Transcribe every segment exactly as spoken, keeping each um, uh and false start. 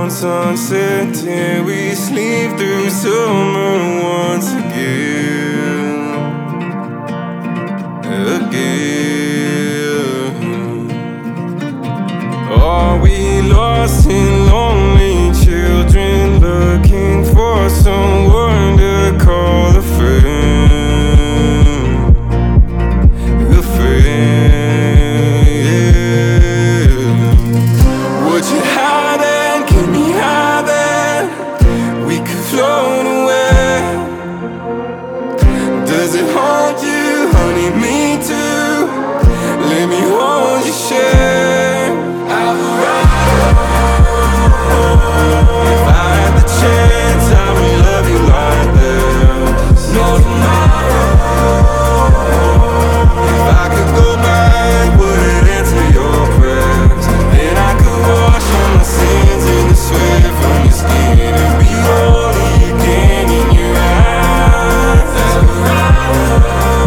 on sunset till we sleep through summer once again. Again. Are we lost in lonely children looking for someone to call a friend? A friend, yeah. Would you hide and give me high then? We could float away. Does it haunt you, honey, me too? Let me hold your share. I'll ride. If I had the chance, I would love you like this. No tomorrow. If I could go back, would it answer your prayers? Then I could wash all my sins in the sweat from your skin and be holy again in your eyes. I'll ride.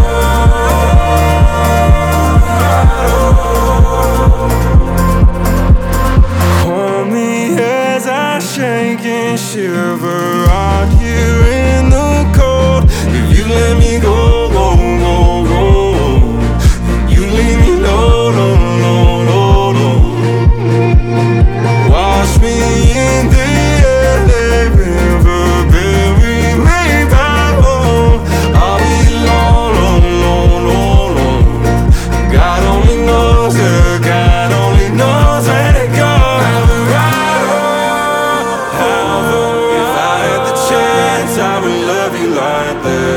Hold me as I shake and shiver out here in the cold. If you let me go, go, go, go, you leave me low, low, low, low, low. Wash me in the L A river, bury me back home. I'll be long, long, long, long, long. God only knows, uh, God only knows where to go. If I had the chance, I would love you like that.